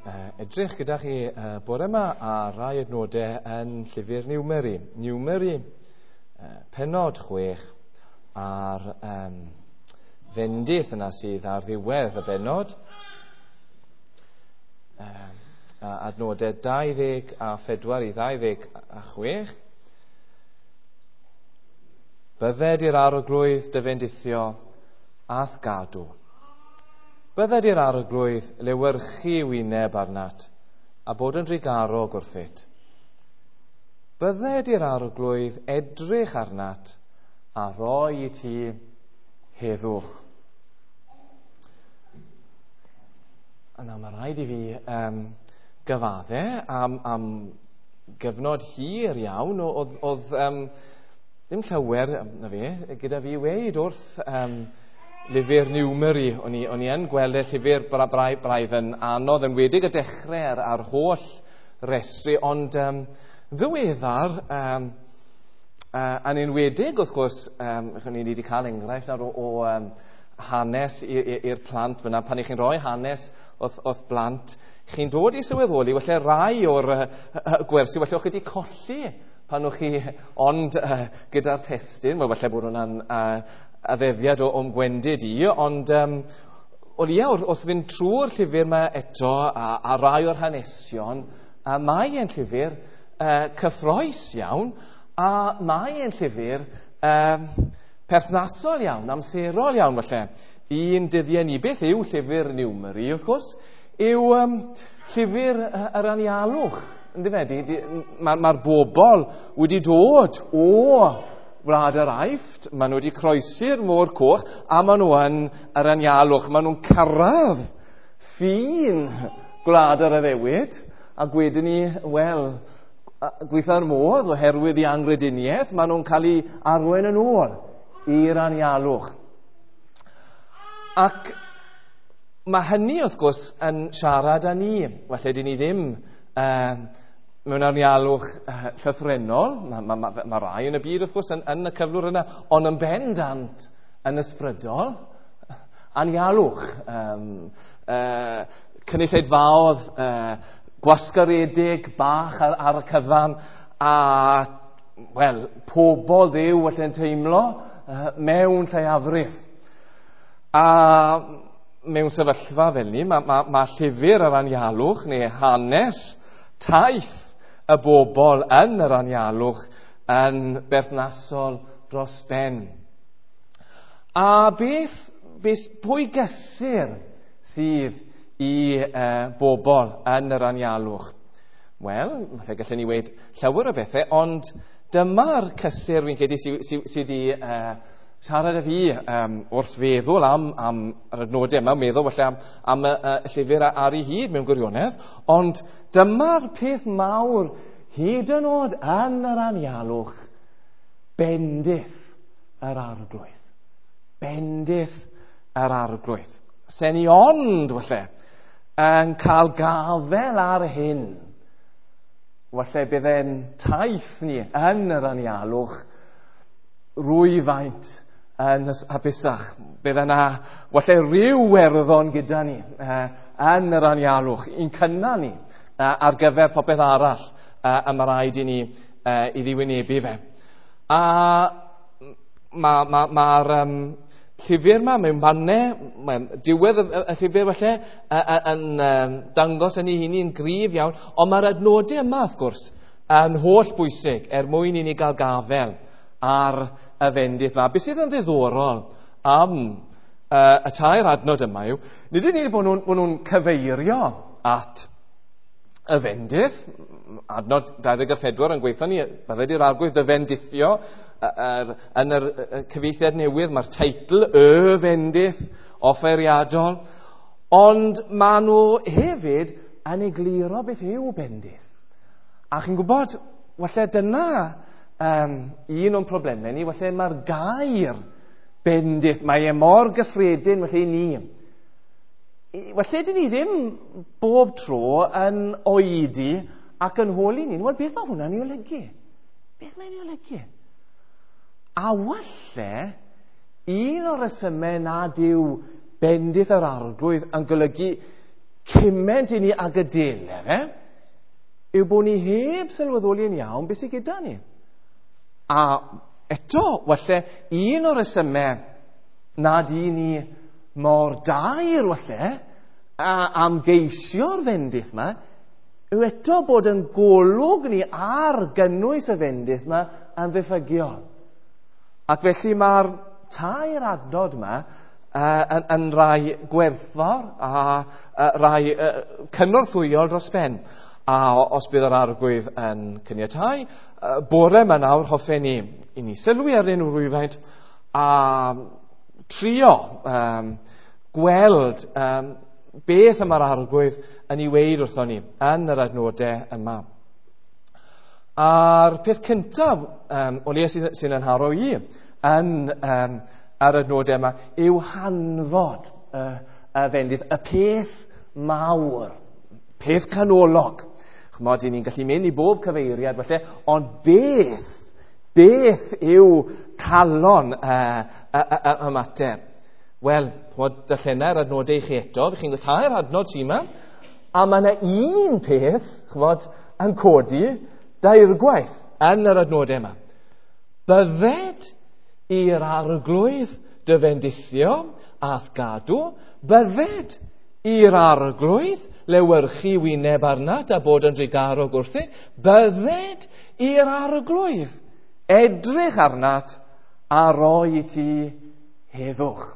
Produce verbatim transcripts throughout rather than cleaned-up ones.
uh, edrych gyda chi uh, bore yma a rai adnodau yn llyfr Niwmeri. Niwmeri uh, penod chwech a'r um, fendith yna sydd ar ddiwedd y benod. Uh, adnodau dau ddeg a phedwar i ddau ddeg a chwech. Bydded i'r arglwydd dyfendithio ath gadw. Bydded i'r arglwydd lewyrchu wyneb arnat a bod yn drigarog wrth it. Bydded i'r arglwydd edrych arnat a roi i ti heddwch. Yna mae rhaid i fi um, gyfaddau am, am gyfnod hir iawn oedd, oedd um, ddim llawer na fe, gyda fi weid wrth um, lyfr Niwmeri. O'n i, o'n i yn gweld y llyfr bra, bra, braidd yn anodd yn wedig y dechrau ar, ar holl restru, ond um, ddiweddar, um, uh, yn enwedig wrth gwrs, um, ni wedi cael enghraifft o, o um, hanes i'r plant fyna, pan i chi'n rhoi hanes wrth, wrth blant, chi'n dod i sylweddoli, felly rai o'r uh, uh, gwersi, felly o'ch wedi colli pan o'ch chi ond uh, gyda'r testyn, wel falle bod hwnna'n uh, addeddiad o, o'n gwendid i, ond um, o lia wrth, wrth fynd trwy'r llyfr yma eto a, a rai o'r hanesion, a mae e'n llyfr uh, cyffroes iawn, a mae e'n llyfr um, perthnasol iawn, amserol iawn falle. Un dyddiau ni, beth yw llyfr Niwmeri, wrth gwrs, yw um, llyfr uh, yr anialwch. Mae'r ma bobl wedi dod o Wlad yr Aifft, maen nhw wedi croesi'r Môr Coch, a maen nhw yn yr anialwch. Maen nhw'n cyrraedd ffin Gwlad yr Iddewyd, a gwedyn ni, wel, gweitha'r modd oherwydd i angrediniaeth, maen nhw'n cael ei arwain yn ôl i'r anialwch. Ac mae hynny, wrth gwrs, yn siarad â ni. Felly, dyn ni ddim uh, mewn anialwch uh, llythrenol, mae ma, ma, ma rai yn y byd, wrth gwrs, yn, yn y cyflwr yna, ond yn bendant yn ysbrydol, anialwch, um, uh, cynulleidfaodd, uh, gwasgaredig, bach ar, ar y cyfan, a, wel, pobol ddew allan teimlo uh, mewn lleiafrif. A mewn sefyllfa fel ni, mae ma, ma llyfr yr anialwch, neu hanes taith y bobl yn yr anialwch yn berthnasol dros ben. A beth, beth pwy gysur sydd i uh, bobl yn yr anialwch? Wel, falle gallwn ni weid llawer o bethau, ond dyma'r cysur fi'n credu sydd sy, sy wedi uh, siarad â fi um, wrth feddwl am, am yr adnodau yma, meddwl falle am, am y, y llyfr ar ei hyd mewn gwirionedd, ond dyma'r peth mawr hyd yn oed yn yr anialwch, bendith yr arglwydd. Bendith yr arglwydd. Se ni ond, falle, yn cael gafel ar hyn, falle byddai'n taith ni yn yr anialwch rwyfaint yn hapusach. Bydd yna, falle ryw werddon gyda ni uh, yn yr anialwch, un cynna ni uh, ar gyfer popeth arall uh, a mae rhaid i ni uh, i ddiwynebu fe. A mae'r ma, ma, ma um, llyfr yma mewn mannau, diwedd y, y llyfr falle uh, yn uh, dangos yn ei huni'n gryf iawn, ond mae'r adnodau yma, wrth gwrs, yn holl bwysig er mwyn i ni gael gafel ar y fendith yma. Beth sydd yn ddiddorol am uh, y tair adnod yma yw, nid yn unig bod nhw'n nhw cyfeirio at y fendith, adnod dau ddeg pedwar yn gweithio ni, bydded i'r arglwydd dyfendithio, er, yn yr er, cyfeithiad newydd, mae'r teitl, y fendith offeriadol, ond maen nhw hefyd yn egluro beth yw bendith. A chi'n gwybod, falle dyna Um, un o'n problemau ni, felly mae'r gair bendith, mae e mor gyffredin felly ni. Felly dyn ni ddim bob tro yn oedi ac yn holi ni. Wel, beth mae hwnna'n ei olygu? Beth mae'n ei olygu? A walle, un o'r resymau nad yw bendith yr arglwydd yn golygu cyment i ni agadele fe, yw bod ni heb sylweddoli yn iawn beth sydd gyda ni. A eto, walle, un o'r resymau nad i ni mor dair, walle, am geisio'r fendith yma, yw eto bod yn golwg ni ar gynnwys y fendith yma yn ddiffygiol. Ac felly mae'r tair adnod yma uh, yn, yn rai gwerthfawr a uh, rai uh, cynorthwyol dros ben. A os bydd yr arglwydd yn cyniatau, uh, bore yma nawr hoffen ni i ni sylwi arnyn nhw rhywfaint a trio um, gweld um, beth yma'r arglwydd yn ei weid wrtho ni yn yr adnodau yma. A'r peth cyntaf um, o le sy'n sy anharo i yn um, yr adnodau yma yw hanfod uh, y fendith, y peth mawr, peth canolog. Chmod, i ni'n gallu mynd i bob cyfeiriad, felly, ond beth, beth yw calon y uh, uh, uh, uh, mater? Wel, chmod, darllena'r adnodau i chi eto, fe chi'n gwybod tair adnod sy'n yma, a mae yna un peth, chmod, yn codi, dair gwaith yn yr adnodau yma. Bydded i'r arglwydd dyfendithio ath gadw, bydded i'r arglwydd lewyrchu wyneb arnat a bod yn drigarog wrthi, bydded i'r arglwydd edrych arnat a roi i ti heddwch.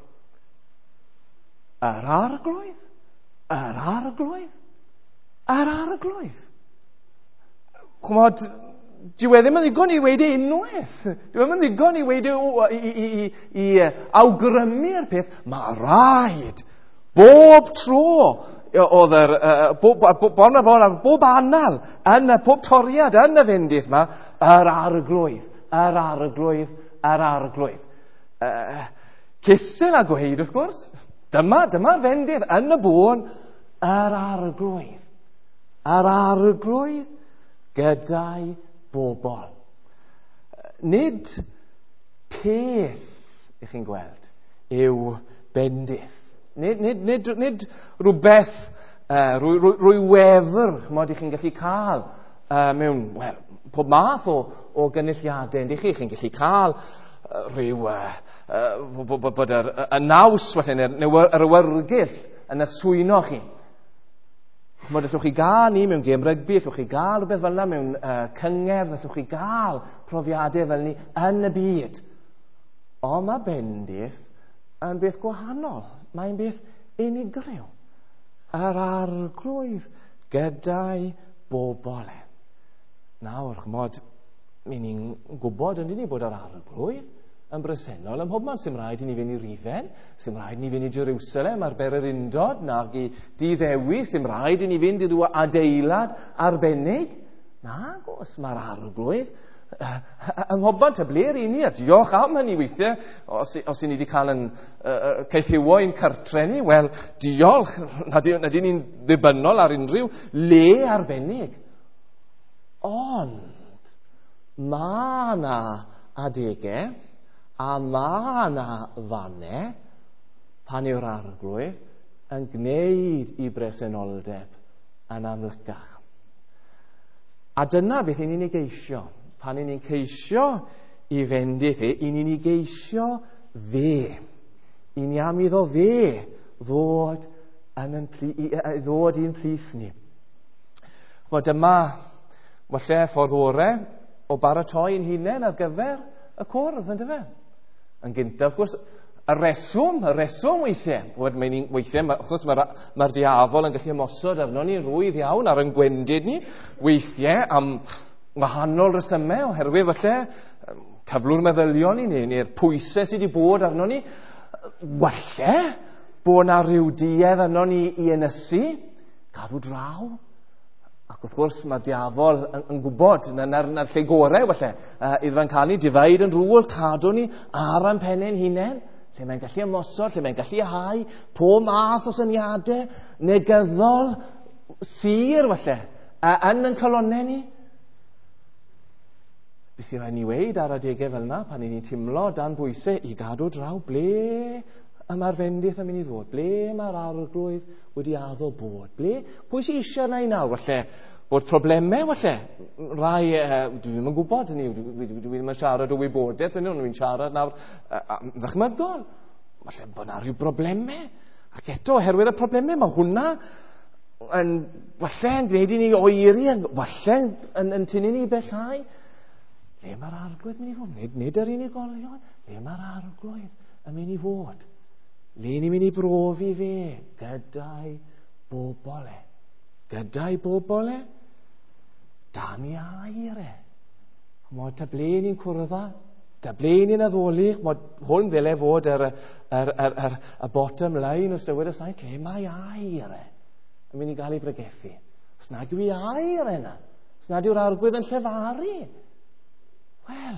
Yr arglwydd, yr arglwydd, yr arglwydd. Chmod, dyw e ddim yn ddigon i ddweud unwaith. Dyw e ddim yn ddigon i ddweud i, i, i, i awgrymu'r peth. Mae rhaid. Bob tro, oedd yr, uh, bob, bob, bob, bob, bob anal, yn y pob toriad, yn y fendith yma, yr arglwydd, yr arglwydd, yr arglwydd. Uh, Cysel a gweud, wrth gwrs. Dyma, dyma'r fendith yn y bôn, yr arglwydd. Yr arglwydd gyda'i bobl. Nid peth, ych chi'n gweld, yw bendith. Nid, nid, nid, nid rhywbeth, uh, rwy, rwy, rwy wefr, mod i chi'n gallu cael uh, mewn, wel, pob math o, o gynulliadau. Yndych chi, chi'n gallu cael uh, rhyw, uh, uh, bod yr y naws, felly, neu yr awyrgyll yn eich swyno chi. Chmod, allwch chi gael ni mewn gêm rygbi, allwch chi gael rhywbeth fel yna mewn uh, cyngerdd, allwch chi gael profiadau fel ni yn y byd. Ond mae bendith yn beth gwahanol. Mae'n beth unigryw. Yr arglwydd gyda'i bobl. Nawr, chmod, mi ni'n gwybod yn ni bod yr arglwydd yn bresennol ym mhobman. Sy'n rhaid i ni fynd i Rifen, sy'n rhaid i ni fynd i Jerusalem ar Ber yr Undod, nag i Diddewi, sy'n rhaid i ni fynd i ryw adeilad arbennig. Nag os mae'r arglwydd uh, ym mhobman tybler i ni, a diolch am hynny weithiau, os, os i ni wedi cael yn uh, ceithiwo i'n cartre ni, wel, diolch, nad i ni'n ddibynnol ar unrhyw le arbennig. Ond, mae yna adegau, a mae yna fannau pan yw'r arglwydd yn gwneud i bresenoldeb yn amlycach. A dyna beth i ni'n ei geisio. Pan i ni'n ceisio i fendith e, i ni'n ei geisio fe. I ni am iddo fe ddod yn yn pli, ddod i'n plith ni. Wel, dyma, walle ffordd orau o baratoi'n hunain ar gyfer y cwrdd, yn dyfa. Yn gyntaf, wrth gwrs, y reswm, y reswm weithiau. Mae'n weithiau, wrth gwrs, mae'r ma diafol yn gallu ymosod arno ni'n rwydd iawn ar yn gwendid ni, weithiau am wahanol resymau, oherwydd falle cyflwr meddylion ni, neu'r pwysau sydd wedi bod arno ni, walle bod yna rhyw duedd arno ni i ynysu, cadw draw. Ac wrth gwrs, mae'r diafol yn, yn gwybod na'r na lle gorau, falle, uh, iddo fe'n cael ni difaid yn rŵl, cadw ni ar yn pennau'n hunain, lle mae'n gallu ymosod, lle mae'n gallu hau, pob math o syniadau negyddol, sir, falle, uh, yn yn colonnau ni. Bys i rhaid ni weid ar adegau fel yna, pan i ni'n timlo dan bwysau i gadw draw ble a mae'r fendith yn mynd i ddod? Ble mae'r arglwydd wedi addo bod? Ble? Pwy sy'n eisiau yna i nawr? Falle bod problemau, falle? Rai, uh, dwi ddim yn gwybod hynny, dwi ddim yn siarad o wybodaeth, dwi'n siarad nawr uh, ddychmygol. Falle bod yna rhyw problemau. Ac eto, oherwydd y problemau, mae hwnna yn, falle, yn gwneud i ni oeri, falle yn, yn tynnu ni bellhau. Le mae'r arglwydd mynd i fod? Nid, nid yr unigolion. Le mae'r arglwydd yn mynd i fod? Le ni'n mynd i brofi fe? Gyda'i bobl e. Gyda'i bobl e? Dan i air e. Mod ta ble ni'n cwrdd, ta ble ni'n addoli, mod hwn ddyle fod yr, yr, yr, yr, y bottom line o stywyd y saith. Le mae air e? Yn mynd i gael ei bregethu. Os nad yw i air yna. Os nad yw'r arglwydd yn llefaru. Wel,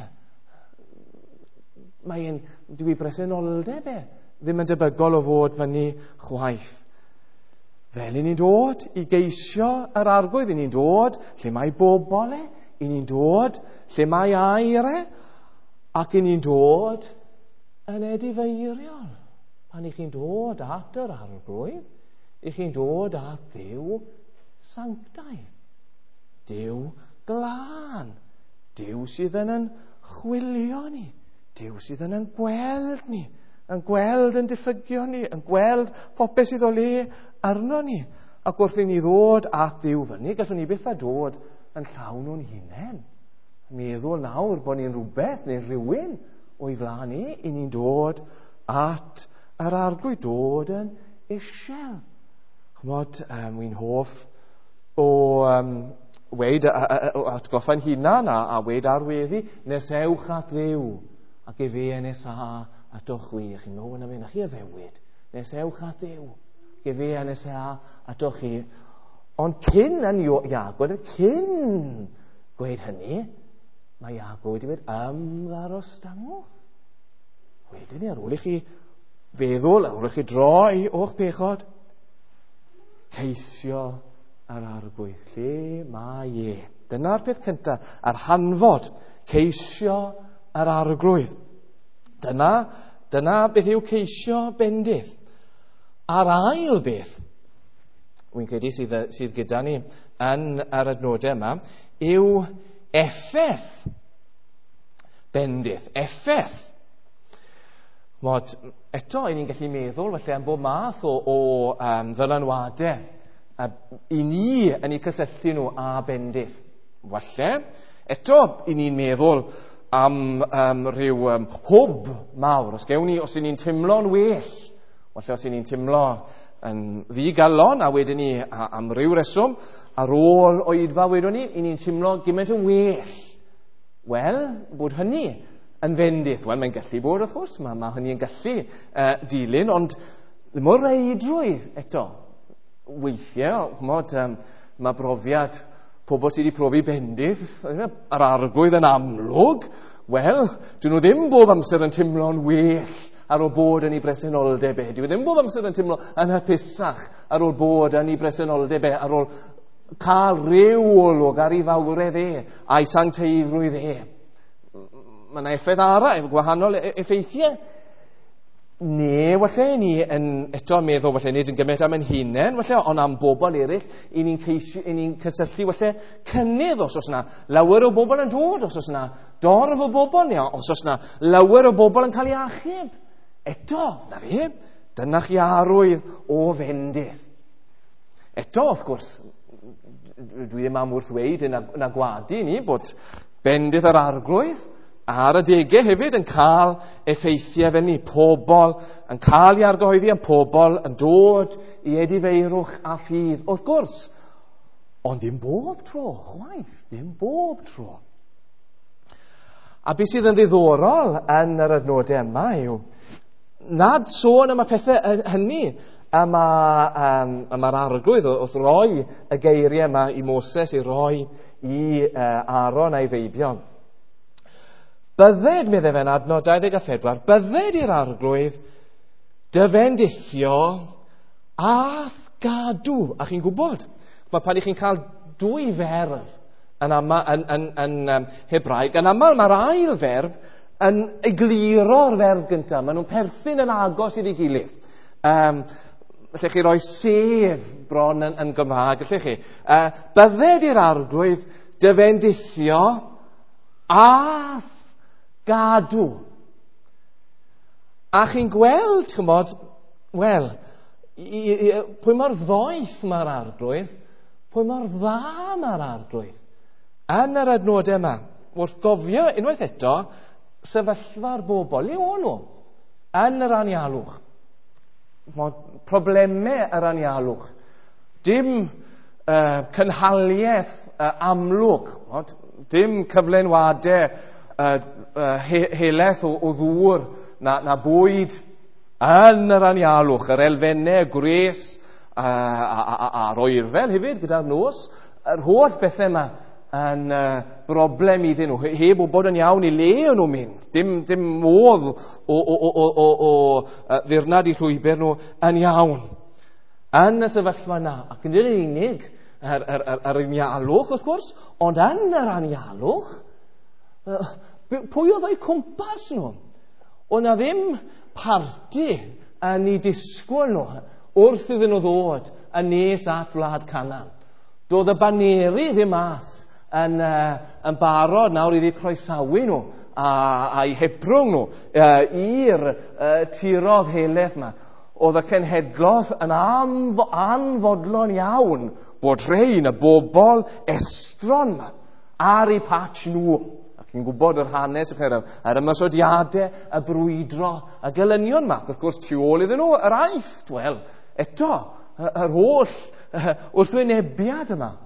mae'n dwi bresenoldeb e ddim yn debygol o fod fyny chwaith. Fel i ni'n dod i geisio yr arglwydd, i ni'n dod lle mae bobl e, i ni'n dod lle mae air e, ac i ni'n dod yn edifeiriol. Pan i chi'n dod at yr arglwydd, i chi'n dod at Dduw sanctaidd, Dduw glân, Dduw sydd yn yn chwilio ni, Dduw sydd yn yn gweld ni, yn gweld yn diffygio ni, yn gweld popeth sydd o le arno ni. Ac wrth i ni ddod at Dduw fyny, gallwn ni byth a dod yn llawn o'n hunain. Meddwl nawr bod ni'n rhywbeth neu rhywun o'i flaen ni, i ni'n dod at yr arglwydd, dod yn isiel. Chmod, um, wy'n hoff o um, weid atgoffa'n hunan a, a weid arweddi, nes ewch at Dduw, ac e fe nes a at o'ch wi. Chi'n meddwl yna fe, na chi a fewyd. Nes ewch at Dduw, ac e fe nes a at o'ch chi. Ond cyn yn Iagwyd, cyn gweud hynny, mae Iagwyd wedi dweud, ymddarostangwch. Wedyn ni, ar ôl i chi feddwl, ar ôl i chi droi o'ch pechod, ceisio yr arglwydd. Lle mae e? Dyna'r peth cyntaf, yr hanfod, ceisio yr arglwydd. Dyna, dyna beth yw ceisio bendith. A'r ail beth, wy'n credu sydd, sydd gyda ni yn yr adnodau yma, yw effaith bendith. Effaith. Mod, eto, i ni'n gallu meddwl, felly, am bob math o, o um, ddylanwadau a i ni yn ei cysylltu nhw a bendith. Falle, eto, i ni'n meddwl am um, rhyw um, hwb mawr. Os gewn ni, os i ni'n timlo'n well, falle os i ni'n timlo yn ddigalon, a wedyn ni a, am ryw reswm, ar ôl oedfa wedwn ni, i ni'n timlo gymaint yn well. Wel, bod hynny yn fendith. Wel, mae'n gallu bod, wrth gwrs, mae, mae hynny yn gallu uh, dilyn, ond ddim o'r reidrwydd eto. Weithiau, chmod, um, mae brofiad pobl sydd wedi profi bendith, yr arglwydd yn amlwg, wel, dyn nhw ddim bob amser yn timlo'n well ar ôl bod yn ei bresenoldeb e. Dyn nhw ddim bob amser yn timlo yn hapusach ar ôl bod yn ei bresenoldeb e, ar ôl cael ryw olwg ar ei fawredd e, a'i sancteiddrwydd e. Mae yna effaith ara, gwahanol effeithiau. Ne, walle ni yn eto meddwl, walle nid yn gymryd am yn hunain, walle, ond am bobl eraill, i ni'n ni cysylltu, walle, cynnydd os oes yna lawer o bobl yn dod, os oes yna dorf o bobl, neu os oes yna lawer o bobl yn cael ei achub. Eto, na fe, dyna chi arwydd o fendith. Eto, wrth gwrs, dwi ddim am wrth weid yn agwadu ni bod bendith yr arglwydd, ar y degau hefyd yn cael effeithiau fel ni, pobl yn cael ei argyhoeddi am pobl yn dod i edifeirwch a ffydd, wrth gwrs, ond dim bob tro, chwaith, dim bob tro. A beth sydd yn ddiddorol yn yr adnodau yma yw, nad sôn am y pethau hynny, am yr arglwydd wrth roi y geiriau yma i Moses, i roi i uh, Aaron a'i feibion. Bydded, meddai fe'n adnod dau ddeg a phedwar, bydded i'r arglwydd dyfendithio a gadw. A chi'n gwybod, mae pan i chi'n cael dwy ferf yn, ama, yn, yn, yn um, Hebraeg, yn aml mae'r ail ferf yn egluro'r ferf gyntaf. Maen nhw'n perthyn yn agos i'r gilydd. Um, Lle chi roi sef bron yn, yn Gymraeg, lle chi. Uh, bydded i'r arglwydd dyfendithio a gadw. A chi'n gweld, chi'n bod, wel, pwy mor ddoeth mae'r arglwydd, pwy mor dda mae'r arglwydd. Yn yr adnodau yma, wrth gofio unwaith eto, sefyllfa'r bobl, le o'n nhw, yn yr anialwch. Problemau yr anialwch. Dim uh, cynhaliaeth uh, amlwg, dim cyflenwadau uh, uh, he heleth o, o ddŵr na, na bwyd yn yr anialwch, yr elfennau, gwres uh, a, a, a, a'r oerfel hefyd gyda'r nos, yr holl bethau yma yn uh, broblem iddyn nhw, heb o bod yn iawn i le o'n nhw'n mynd, dim, dim modd o, o, o, o, o, o uh, ddirnad i llwybr nhw yn iawn. Yn y sefyllfa yna, ac yn yr unig, yr, yr, yr, yr anialwch wrth gwrs, ond yn yr anialwch, uh, pwy oedd o'i cwmpas nhw? Oedd na ddim parti yn ei disgwyl nhw wrth iddyn nhw ddod yn nes at Wlad Canan. Doedd y baneri ddim mas yn, uh, yn barod nawr iddi croesawu nhw a, a'i hebrwng nhw uh, i'r uh, tirodd heleth yma. Oedd y cenhedlodd yn anfo, anfodlon iawn bod rhain y bobl estron yma ar eu patch nhw. Ac chi'n gwybod yr hanes yr, yr ymysodiadau, y brwydro, y gelynion yma. Wrth gwrs, tu ôl iddyn nhw, yr aifft, wel, eto, yr holl uh, wrthwynebiad yma.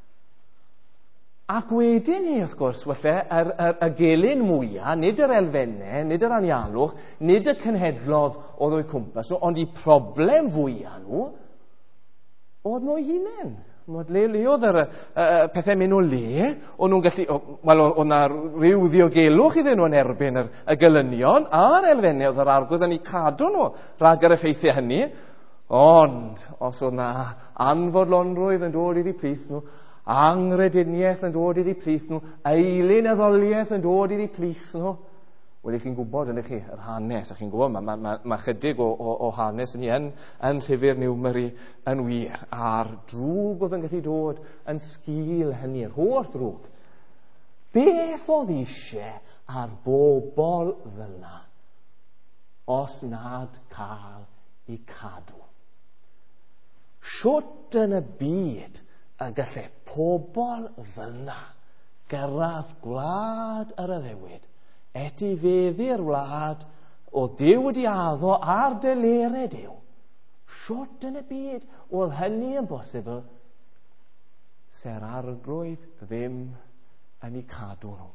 Ac wedyn ni, wrth gwrs, felly, yr, yr, y gelyn mwyaf, nid yr elfennau, nid yr anialwch, nid y cenhedlodd oedd o'i cwmpas nhw, ond i problem fwyaf nhw, oedd nhw'i hunain. Mod le, le oedd yr uh, pethau mynd o le, o'n nhw'n gallu, wel, oedd yna rhyw ddiogelwch iddyn nhw yn erbyn yr, y gelynion, a'r elfennau oedd yr arglwydd yn ei cadw nhw rhag yr effeithiau hynny, ond os oedd yna anfodlonrwydd yn dod iddi plith nhw, angrediniaeth yn dod iddi plith nhw, eilyn addoliaeth yn dod iddi plith nhw, wel, chi'n gwybod yn eich chi, yr hanes, a chi'n gwybod, mae ma, ma, ma chydig o, o, o hanes ni yn, yn llyfr Niwmeri yn wir, a'r drwg oedd yn gallu dod yn sgil hynny, yr holl drwg. Beth oedd eisiau ar bobl fyna, os nad cael eu cadw? Siwt yn y byd a gallai pobl fyna gyrraedd gwlad yr addewid, et i feddi'r wlad o Duw wedi addo ar delerau Duw. Siwt yn y byd oedd hynny yn bosibl, se'r arglwydd ddim yn ei cadw nhw.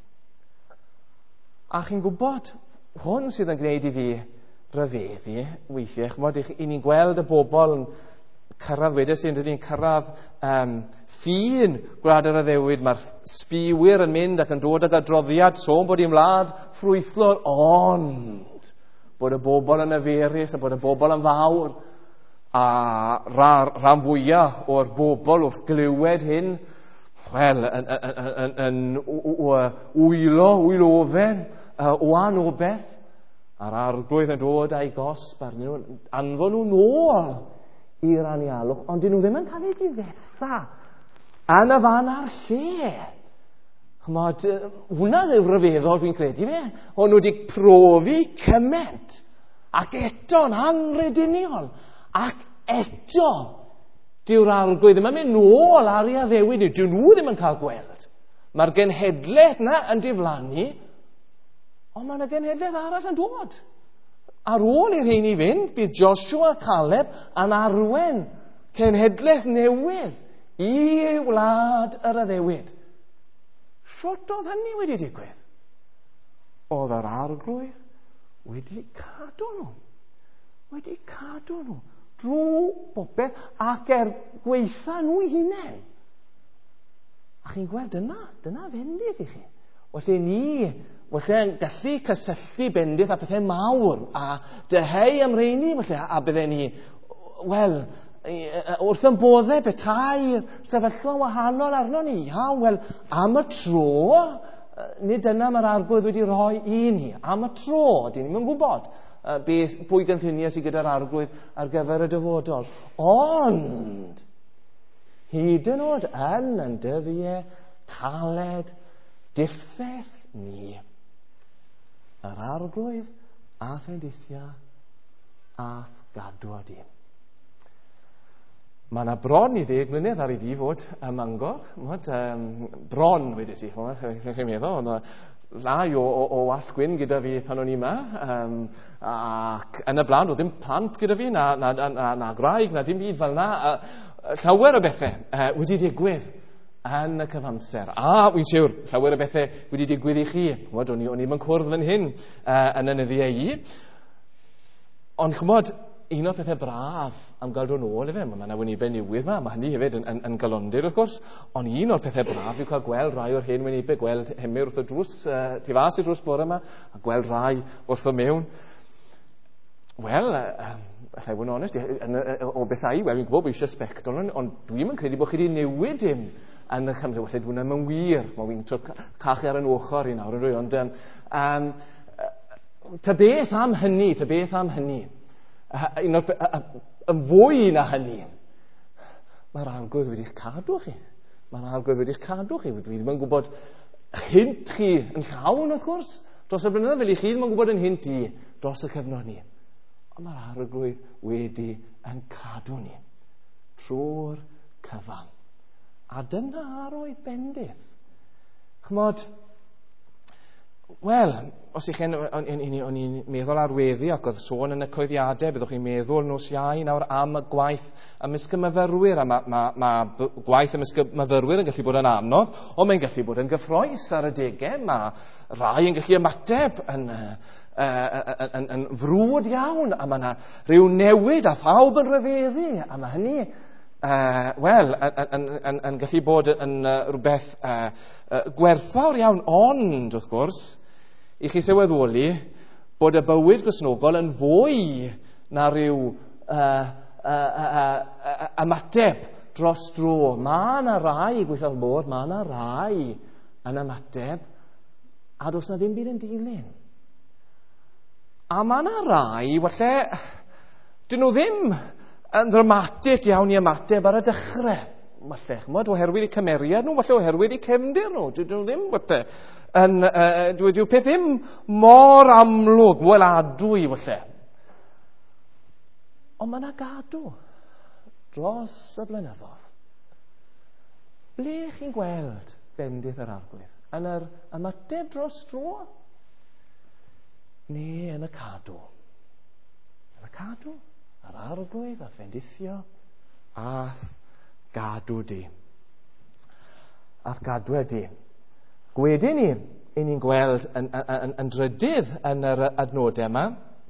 A chi'n gwybod, hwn sydd yn gwneud i fi ryfeddu weithiau, chymod, i ni'n gweld y bobl yn cyrraedd wedys sy'n dydyn cyrraedd um, ffin gwlad yr addewid, mae'r sbiwyr yn mynd ac yn dod ag adroddiad sôn bod i'n wlad ffrwythlor, ond bod y bobl yn yferus a bod y bobl yn fawr, a rhan, rhan fwyaf o'r bobl wrth glywed hyn, wel, yn, yn, yn, yn wylo, wylofen, o anobeth, a'r arglwydd yn dod â'i gosb arnyn nhw, anfon nhw nôl i'r anialwch, ond dyn nhw ddim yn cael ei ddifetha yn y fan a'r lle. Chymod, hwnna yw ryfeddol fi'n credu fe. O'n nhw wedi profi cyment, ac eto'n angrediniol, ac eto, dyw'r arglwydd ddim yn mynd nôl ar ei addewid, dyw nhw ddim yn cael gweld. Mae'r genhedlaeth yna yn diflannu, ond mae yna genhedlaeth arall yn dod. Ar ôl i'r rhein i fynd, bydd Joshua a Caleb yn arwen cenhedlaeth newydd i wlad yr addewid. Siwt oedd hynny wedi digwydd? Oedd yr arglwydd wedi cadw nhw. Wedi cadw nhw. Drwy bopeth ac er gweitha nhw i hunain. A chi'n gweld dyna, dyna fendith i chi. Felly ni, felly gallu cysylltu bendith a pethau mawr, a dyheu ymreini, felly, a bydden ni, wel, wrth yn boddau betai'r sefyllfa wahanol arno ni, iawn, wel, am y tro, nid dyna mae'r arglwydd wedi rhoi i ni. Am y tro, dyn ni'n gwybod uh, beth, pwy gynlluniau sydd gyda'r arglwydd ar gyfer y dyfodol. Ond, hyd yn oed yn yn dyddiau caled diffeth ni, yr arglwydd a phendithia a gadw a dim. Mae yna bron i ddeg mlynedd ar ei fi fod ym Mangor. Mod, um, bron wedi si, chi'n meddwl. Ond rai o, o, o all gwyn gyda fi pan o'n i yma. Um, ac yn y blaen, roedd dim plant gyda fi, na, na, na, na graig, na dim byd fel yna. Uh, llawer o bethau uh, wedi digwydd yn y cyfamser. A, wy'n siwr, llawer o bethau wedi digwydd i chi. Mod, o'n i ddim yn cwrdd fan hyn uh, yn y nyddiau i. Ond chymod, un o'r pethau braf am gael dod nôl i fe, mae yna wynebau newydd yma, mae hynny hefyd yn, yn, yn galondir wrth gwrs, ond un o'r pethau braf yw cael gweld rai o'r hen wynebau, gweld Hemyr wrth y drws, uh, tu fas i'r drws bore yma, a gweld rai wrth o mewn. Wel, uh, allai fod yn onest, o bethau, wel, fi'n gwybod bod eisiau sbectol, ond dwi'n yn credu bod chi wedi newid dim yn y cymryd, felly dwi'n yn wir, mae fi'n tro cachu ar yn ochr i nawr yn rwy, ond um, um, ta beth am hynny, ta beth am hynny. Un o'r yn fwy na hynny, mae'r arglwydd wedi'ch cadw chi. Mae'r arglwydd wedi'ch cadw chi. Dwi ddim yn gwybod hint chi yn llawn, wrth gwrs, dros y blynyddoedd, fel i chi ddim yn gwybod yn hint i dros y cyfnod ni. Ond mae'r arglwydd wedi yn cadw ni trwy'r cyfan. A dyna arwydd bendith. Chymod, wel, os i'ch chi'n, o'n i'n meddwl ar weddi ac oedd sôn yn y coeddiadau, byddwch chi'n meddwl nos iau nawr am y gwaith ymysg y myfyrwyr, a mae ma, ma gwaith ymysg y myfyrwyr yn gallu bod yn anodd, ond mae'n gallu bod yn gyffroes ar y degau, mae rai yn gallu ymateb yn, uh, uh, yn, yn frwd iawn, a mae yna rhyw newid a phawb yn rhyfeddu, a mae hynny Uh, wel, yn, yn, yn, yn gallu bod yn uh, rhywbeth uh, uh, gwerthfawr iawn, ond, wrth gwrs, i chi sylweddoli bod y bywyd Gristnogol yn fwy na rhyw uh, uh, uh, uh, uh, ymateb dros dro. Mae yna rai, gweithio'r bod, mae yna rai yn ymateb, a does na ddim byd yn dilyn. A mae yna rai, walle, dyn nhw ddim yn ddramatig iawn i ymateb ar y dechrau. Falle, chymod, oherwydd eu cymeriad nhw, falle oherwydd eu cefndir nhw. Dyn nhw ddim, falle, yn, uh, dwi peth ddim mor amlwg, weladwy, falle. Ond mae yna gadw dros y blynyddoedd. Ble chi'n gweld bendith yr arglwydd? Yn yr ymateb dros dro? Neu yn y cadw? Yn y cadw? Yr arglwydd a phendithio a gadw di. A'r gadw di. Gwedyn ni, i ni'n gweld yn, yn, yn, yn drydydd yn yr adnodau yma,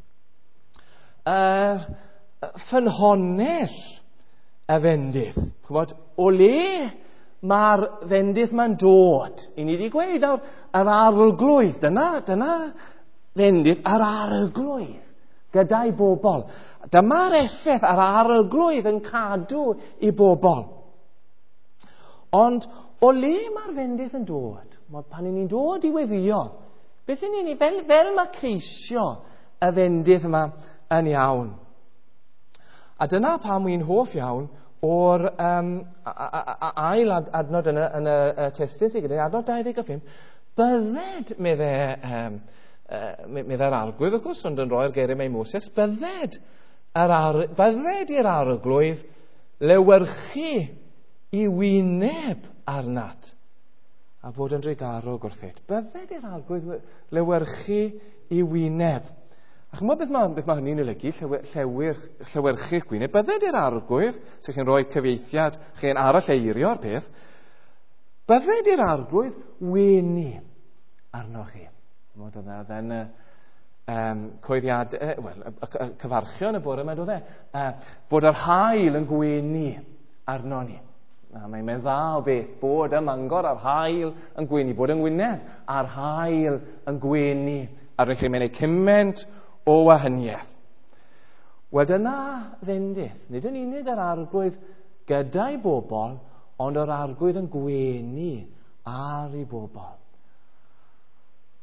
uh, ffynhonnell y fendith. Chymod, o le mae'r fendith ma'n dod? I ni wedi gweud nawr, yr arglwydd, dyna, dyna fendith, yr arglwydd gyda'i bobl. Dyma'r effaith ar arglwydd yn cadw i bobl. Ond o le mae'r fendith yn dod? Pan ni'n dod i weddio, beth yn ni, fel, fel mae ceisio y fendith yma yn iawn. A dyna pam wy'n hoff iawn o'r um, ail ad, adnod yn y, yn y, y testyn sydd gyda, adnod dau ddeg a phump, bydded, meddai um, uh, meddai'r arglwydd, wrth gwrs, ond yn rhoi'r geiriau mewn Moses, bydded bydded i'r arglwydd lewyrchu i wyneb arnat a bod yn dreigarog wrthyt. Bydded i'r arglwydd lewyrchu i wyneb. A chymod beth mae, beth mae hynny'n olygu, llewyr, llewyrchu gwyneb. Bydded i'r arglwydd, sy'n chi'n rhoi cyfieithiad, chi'n arall eirio'r peth, bydded i'r arglwydd wenu arnoch chi. Chymod oedd yn y Um, coeddiad, uh, well, y, y, y cyfarchion y bore yma, doedd e, uh, bod yr haul yn gwenu arno ni. Mae'n mynd dda o beth, bod ym Mangor ar haul yn gwenu, bod yng Ngwynedd ar haul yn gwenu arno chi. Mae'n ei cyment o wahaniaeth. Wel, dyna fendith, nid yn unig yr arglwydd gyda'i bobl, ond yr arglwydd yn gwenu ar ei bobl.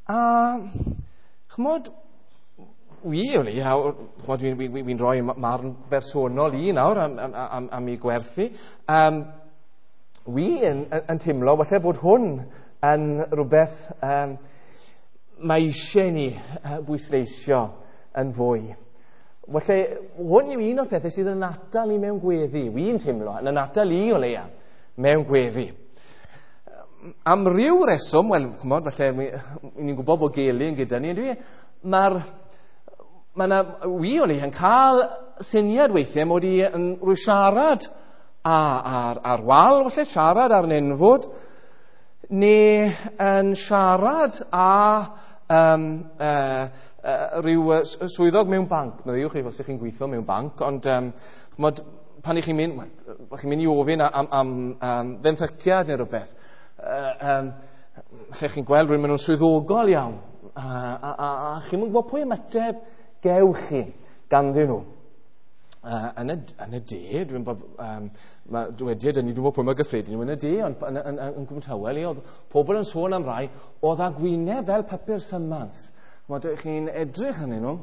A, chymod, wi, oli, chymod, fi'n fi, fi rhoi marn bersonol i nawr am, am, am, am ei gwerthu. Um, wi yn, yn, yn teimlo, falle bod hwn yn rhywbeth um, mae eisiau ni uh, bwysleisio yn fwy. Falle, hwn yw un o'r pethau sydd yn atal i mewn gweddi. Wi'n teimlo, yn atal i o leia mewn gweddi. Am ryw reswm, wel, chymod, falle, ni'n gwybod bod gelyn gyda ni, mae'r Mae yna, wi o leia yn cael syniad weithiau mod i yn rwy siarad ar, ar wal, falle siarad ar nenfod, neu yn siarad a um, uh, uh, rhyw uh, swyddog mewn banc. Meddiwch chi os ydych chi'n gweithio mewn banc, ond um, chmod, pan ych chi'n mynd, well, chi'n mynd i ofyn am, am um, fenthyciad neu rhywbeth, uh, um, lle chi'n gweld rhywun maen nhw'n swyddogol iawn, uh, a, a, a chi'n mynd gwybod pwy ymateb gewch chi ganddyn nhw. Uh, yn, y, yn y de, dwi'n bod, um, mae dywediad yn ni, dwi'n bod pwy mae gyffredin yn y de, ond yn, yn, yn, yn Gwm Tawel, oedd pobl yn sôn am rai, oedd a gwyneb fel papur symans. Mae chi'n edrych yn nhw.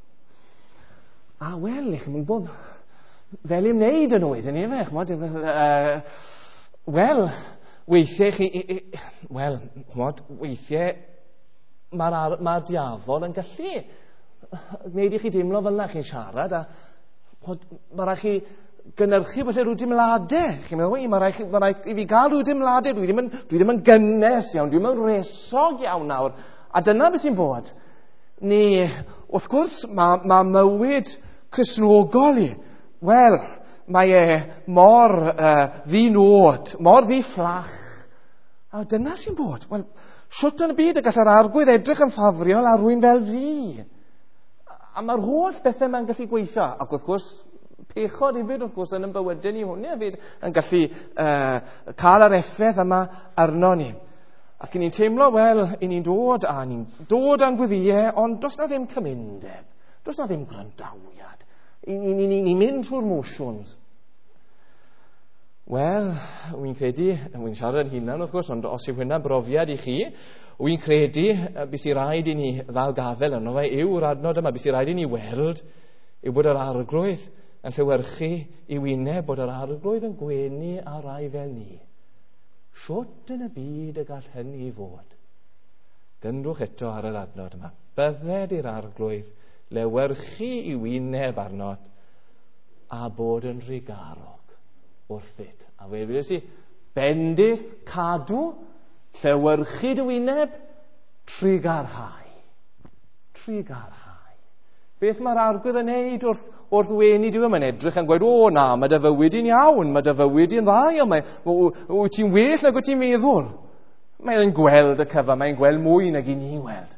A wel, chi'n mynd bod fel i'n wneud yn oed yn efe. Uh, wel, weithiau chi, wel, weithiau mae'r ma diafol yn gallu gwneud i chi deimlo fel yna chi'n siarad, a mae rhaid chi gynnyrchu falle rhyw dimladau. Chi'n meddwl, mae rhaid, ma rhaid i fi gael rhyw dimladau, dwi ddim yn, dwi ddim yn gynnes iawn, dwi ddim yn resog iawn nawr. A dyna beth sy'n bod. Ni, wrth gwrs, mae ma mywyd Cristnogol i, wel, mae e mor uh, ddi-nod, mor ddi-fflach. A dyna sy'n bod. Wel, siwt yn y byd y gall yr arglwydd edrych yn ffafriol ar rywun fel fi. A mae'r holl bethau mae'n gallu gweithio. Ac wrth gwrs, pechod hefyd, wrth gwrs, yn y bywydau ni hwnna hefyd yn gallu uh, cael yr effaith yma arno ni. Ac ni'n teimlo, wel, i ni'n dod, a ni'n dod a'n gwyddiau, ond does na ddim cymundeb. Does na ddim grandawiad. Ni'n ni, ni, ni mynd trwy'r motions. Wel, wy'n credu, wy'n siarad yn hunan, wrth gwrs, ond os yw hynna'n brofiad i chi, wy'n credu beth sy'n rhaid i ni ddal gafel yno fe yw'r adnod yma, beth sy'n rhaid i ni weld yw bod yr arglwydd yn llywyrchu i wyneb bod yr arglwydd yn gwenu a rai fel ni. Siwt yn y byd y gall hynny fod. Gyndwch eto ar yr adnod yma. Bydded i'r arglwydd lewyrchu i wyneb arnod a bod yn rigarog wrthyt. A fe fydd si bendith cadw llewyrchu dy wyneb, trigarhau. Trigarhau. Beth mae'r arglwydd yn neud wrth, wrth wenu diw yma'n edrych yn gweud, o na, mae dy fywyd i'n iawn, mae dy fywyd i'n dda, wyt ti'n well nag wyt ti'n meddwl. Mae'n gweld y cyfa, mae'n gweld mwy nag i ni'n gweld.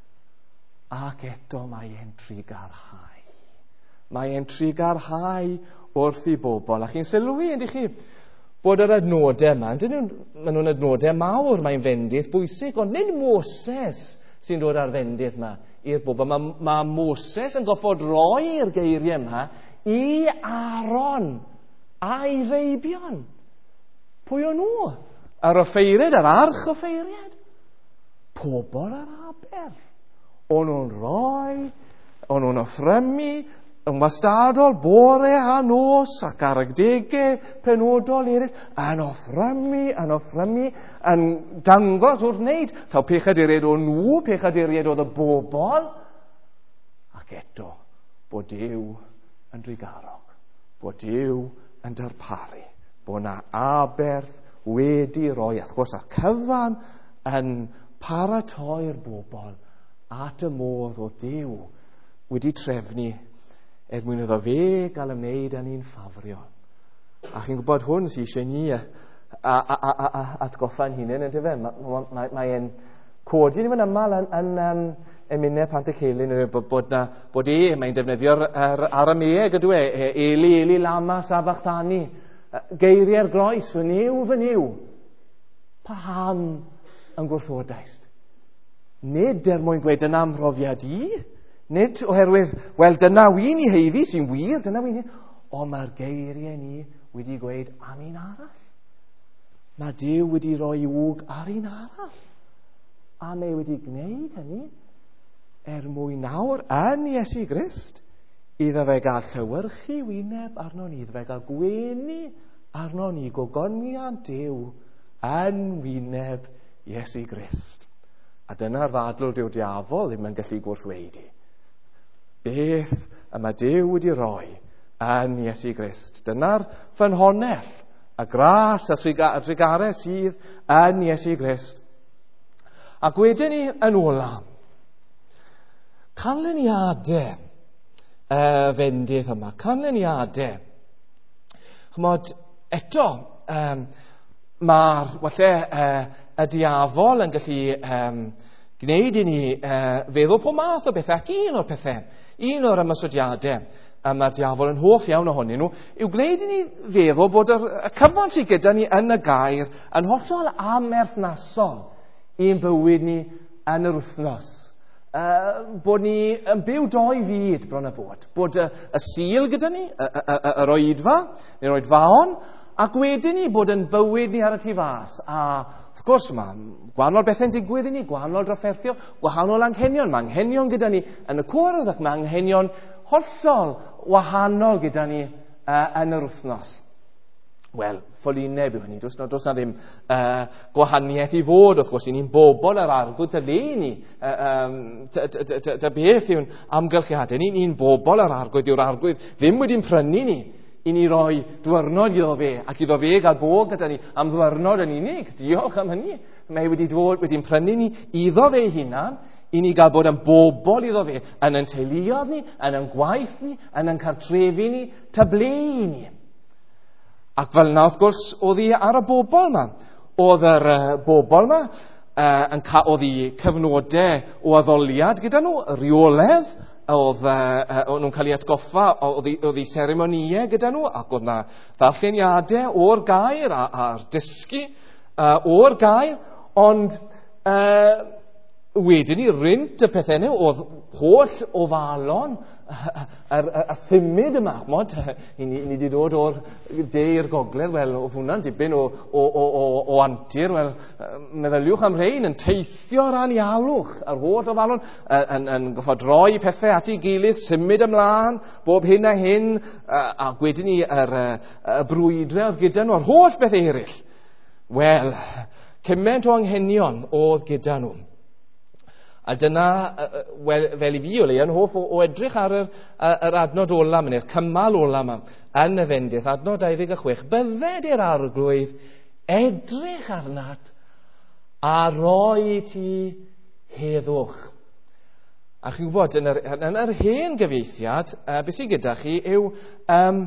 Ac eto mae'n trigarhau. Mae'n trigarhau wrth i bobl. A chi'n sylwi, yndych chi, bod yr adnodau yma, maen nhw'n adnodau mawr, mae'n fendith bwysig, ond nid Moses sy'n dod ar fendith yma i'r bobl. Mae, mae Moses yn goffod roi'r geiriau yma i Aaron a'i feibion. Pwy o'n nhw? Yr offeiriad, yr arch offeiriad? Pobl yr aber. O'n nhw'n roi, o'n nhw'n offrymu, yn wastadol, bore a nos ac aragdegau penodol eraill, yn offrymu, yn offrymu, yn dangos wrth wneud, taw pechaduriad o nhw, pechaduriad oedd y bobl, ac eto, bod Duw yn drigarog, bod Duw yn darparu, bod na aberth wedi roi, wrth gwrs, ar cyfan yn paratoi'r bobl at y modd o Duw wedi trefnu er mwyn iddo fe gael ymwneud â ni'n ffafrio. A chi'n gwybod hwn sy'n eisiau ni a, a, a, a, a atgoffa'n hunain, ydy fe? Mae'n ma, ma codi ni fan ymal yn, yn um, emunau Pantycelyn, bod, bod, na, bod e, mae'n defnyddio'r Arameeg, ydw e, Eli, Eli, Lama, Sabachthani, geiriau'r groes, fy niw, fy niw. Paham yn gwrthodaist. Nid er mwyn gweud yna amhrofiad i, nid oherwydd, wel, dyna wy'n i heiddi sy'n wir, dyna wy'n i, ond mae'r geiriau ni wedi gweud am un arall. Mae Duw wedi rhoi wg ar un arall. A mae wedi gwneud hynny er mwyn nawr yn Iesu Grist iddo fe gael llywyrchu wyneb arno ni, iddo fe gael gwenu arno ni gogoniant Duw yn wyneb Iesu Grist. A dyna'r ddadl dyw diafol ddim yn gallu gwrthweidi. Beth y mae Duw wedi rhoi yn Iesu Grist. Dyna'r ffynhonnell, y gras, y trigarau sydd yn Iesu Grist. Ac wedyn ni yn ola, canlyniadau y fendith yma, canlyniadau. Chymod, eto, um, mae'r, walle, uh, y diafol yn gallu um, gwneud i ni uh, feddwl pob math o bethau, ac un o'r pethau, un o'r ymysodiadau a mae'r diafol yn hoff iawn ohonyn nhw, yw gwneud i ni feddwl bod yr, y cyfan sydd gyda ni yn y gair yn hollol amerthnasol i'n bywyd ni yn yr wythnos. Uh, bod ni yn byw doi fyd bron y bod. Bod y, y sil gyda ni, y, y, y, y roedfa, neu'r roedfaon, ac wedyn ni bod yn bywyd ni ar y tu fas. A wrth gwrs mae gwahanol bethau'n digwydd i ni, gwahanol drafferthio, gwahanol anghenion. Mae anghenion gyda ni yn y cwrdd ac mae anghenion hollol wahanol gyda ni uh, yn yr wythnos. Wel, ffylineb yw hynny, does na, does na ddim uh, gwahaniaeth i fod, wrth gwrs, i ni'n bobl yr arglwydd, dy le ni, dy beth yw'n amgylchiadau, ni'n ni bobl yr arglwydd, yw'r arglwydd ddim wedi'n prynu ni i ni roi dwyrnod iddo fe, ac iddo fe gael bod gyda ni am ddwyrnod yn unig. Diolch am hynny. Mae wedi dod, wedi'n prynu ni iddo fe hunan, i ni gael bod yn bobl iddo fe, yn yn teuluodd ni, yn yn gwaith ni, yn yn cartrefi ni, tableu ni. Ac fel na, wrth gwrs, oedd hi ar y bobl yma. Oedd yr uh, bobl yma, uh, yn ca- oedd hi cyfnodau o addoliad gyda nhw, reoledd, oedd uh, uh, nhw'n cael ei atgoffa, oedd hi seremonïau gyda nhw, ac oedd na ddarlleniadau o'r gair a, a'r dysgu uh, o'r gair, ond uh, wedyn ni rynt y pethau nhw, oedd holl ofalon, y symud yma, mod, i ni wedi dod o'r de i'r gogledd, wel, oedd hwnna'n dibyn o, o, o, o, o antur, wel, meddyliwch am rhain yn teithio ran ialwch, ar holl ofalon, yn, yn goffod roi pethau at ei gilydd, symud ymlaen, bob hyn a hyn, a wedyn ni yr y brwydrau oedd gyda nhw, ar holl bethau eraill. Wel, cymaint o anghenion oedd gyda nhw. A dyna, wel, fel i fi o leian, hoff o, o edrych ar yr, yr adnod ola yma, neu'r cymal ola yma, yn y fendith, adnod dau ddeg chwech, bydded i'r arglwydd edrych arnat a roi ti heddwch. A chi'n gwybod, yn yr, yn yr hen gyfeithiad, uh, beth sydd gyda chi yw, um,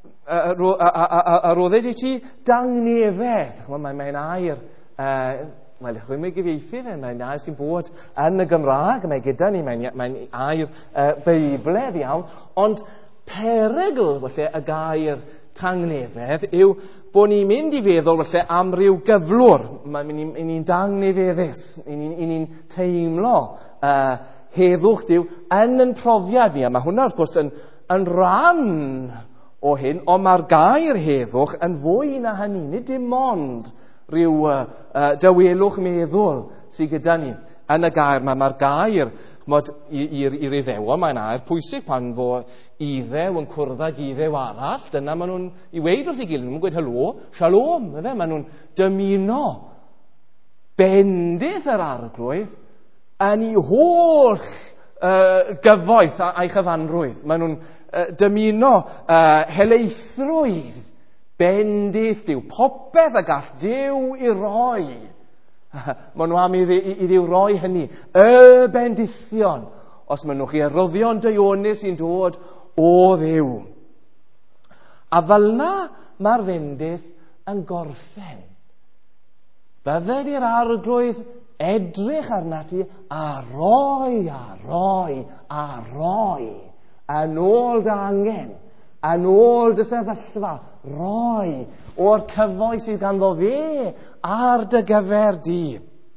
a rodded i ti dangnefedd. Mae'n mae air, uh, Mae'n chwym ei gyfieithu fe, mae'n air sy'n bod yn y Gymraeg, mae gyda ni, mae'n mae air uh, beibledd iawn, ond perygl falle, y gair tangnefedd yw bod ni'n mynd i feddwl falle, am ryw gyflwr, mae'n ni'n dangnefeddus, i ni'n ni teimlo uh, heddwch Duw yn yn profiad ni, a mae hwnna wrth gwrs yn, yn rhan o hyn, ond mae'r gair heddwch yn fwy na hynny, nid dim ond rhyw uh, uh, dawelwch meddwl sydd gyda ni yn y gair. Mae'r ma gair i'r Iddewon, mae'n air pwysig pan fo Iddew yn cwrdd ag Iddew arall. Dyna maen nhw'n i weid wrth ei gilydd. Maen nhw'n gweud helo, shalom. Maen nhw'n dymuno bendith yr arglwydd yn ei holl uh, gyfoeth a'i chyfanrwydd. Maen nhw'n uh, dymuno uh, heleithrwydd bendith Duw, popeth a gall Duw i roi. Maen nhw am i, i, i Dduw roi hynny, y bendithion, os maen nhw'n chi arwyddion dionis sy'n dod o Dduw. A fel na mae'r fendith yn gorffen. Bydded i'r arglwydd edrych arnat ti a roi, a roi, a roi, yn ôl dy angen, yn ôl dy sefyllfa, roi o'r cyfoes sydd ganddo fe ar dy gyfer di.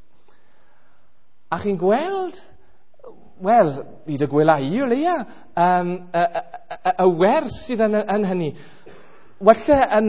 A chi'n gweld, wel, i dy gwela i o leia, um, y, y, y, y wers sydd yn, yn hynny. Walle yn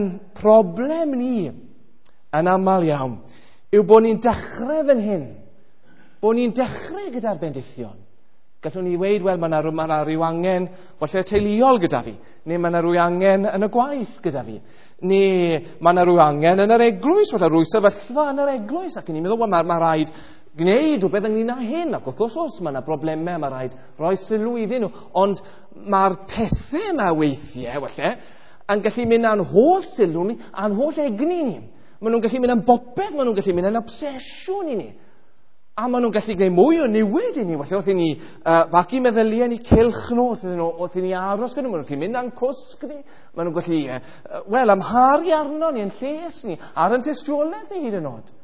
problem ni, yn aml iawn, yw bod ni'n dechrau fan hyn, bod ni'n dechrau gyda'r bendithion. Gallwn ni ddweud, wel, mae yna ma na rhyw angen falle teuluol gyda fi, neu mae yna rhyw angen yn y gwaith gyda fi, neu mae yna rhyw angen yn yr eglwys, falle rhyw sefyllfa yn yr eglwys, ac yn ni'n meddwl, wel, mae ma rhaid gwneud rhywbeth ynglyn â hyn, ac wrth gwrs os mae yna broblemau, mae rhaid rhoi sylw iddyn nhw, ond mae'r pethau yma weithiau, falle, yn gallu mynd â'n holl sylw ni, a'n holl egni ni. Maen nhw'n gallu mynd yn bopeth, maen nhw'n gallu mynd yn obsesiwn i ni. A maen nhw'n gallu gwneud mwy o niwyd i ni, felly wrth i ni uh, fagu meddyliau ni cilch nhw, wrth i ni aros gyda nhw, wrth i mynd a'n cwsg ni, maen nhw'n gallu, uh, wel, amharu arno ni, yn lles ni, ar yn tystiolaeth ni hyd yn oed.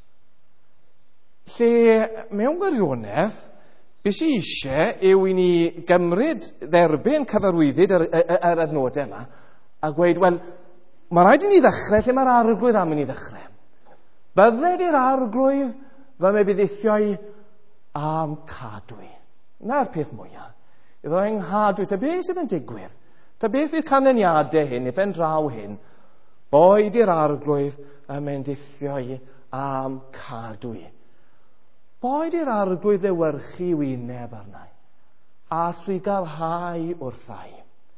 Lle, mewn gwirionedd, beth sy'n eisiau yw i ni gymryd dderbyn cyfarwyddyd yr, yr, yr adnodau yma, a gweud, wel, mae rhaid i ni ddechrau lle mae'r arglwydd am i ni ddechrau. Bydded i'r arglwydd fy mebyddithiau am cadwy. Na'r peth mwyaf. Iddo yng nghadwy, ta beth sydd yn digwydd? Ta beth yw'r canlyniadau hyn, i ben draw hyn? Boed i'r arglwydd y mebyddithiau am cadwy. Boed i'r arglwydd ddewyrchu wyneb arnau, a llwygarhau wrthai.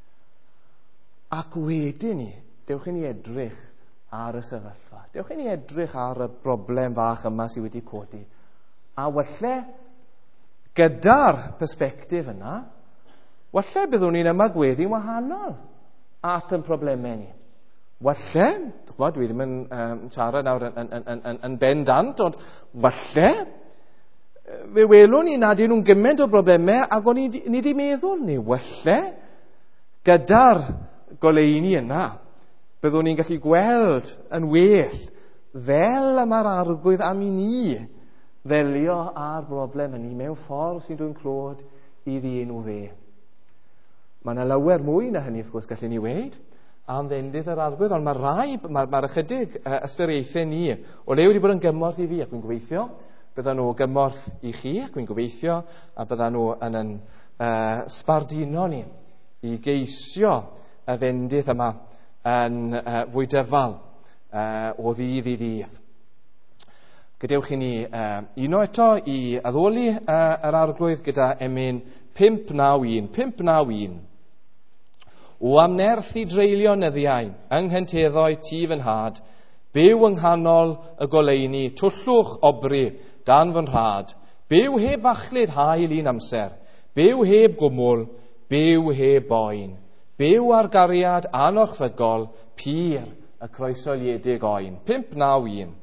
Ac wedyn ni, dewch i ni edrych ar y sefyllfa. Dewch i ni edrych ar y broblem fach yma sydd wedi codi. A walle, gyda'r persbectif yna, walle byddwn ni'n ymagweddu'n wahanol at yn problemau ni. Walle, dwi ddim yn um, siarad nawr yn, yn, yn, yn, yn bendant, ond walle, fe welwn ni nad ydyn nhw'n gymaint o broblemau ac o'n ni wedi meddwl ni, walle, gyda'r goleuni yna, byddwn ni'n gallu gweld yn well fel y mae'r arglwydd am i ni ddelio â'r broblem hynny mewn ffordd sy'n dwi'n clod i ddyn nhw fe. Mae yna lawer mwy na hynny, wrth gwrs, gallen ni weid am ddendith yr arglwydd, ond mae rai, mae'r ma ychydig uh, ystyriaethau ni o le wedi bod yn gymorth i fi, ac dwi'n gobeithio byddan nhw gymorth i chi, ac dwi'n gobeithio a byddan nhw yn yn uh, sbarduno ni i geisio y fendith yma yn uh, fwy dyfal uh, o ddydd i ddydd. Gadewch i ni uh, uno eto i addoli uh, yr arglwydd gyda emyn pump naw un. pump naw un. O amnerth i dreulio nyddiau, yng nghenteddau ti fy nhad, byw yng nghanol y goleuni, twllwch obri dan fy nhad, byw heb fachlyd hael un amser, byw heb gwmwl, byw heb boen, byw ar gariad anorchfygol, pyr y croesoliedig oen. pump naw un.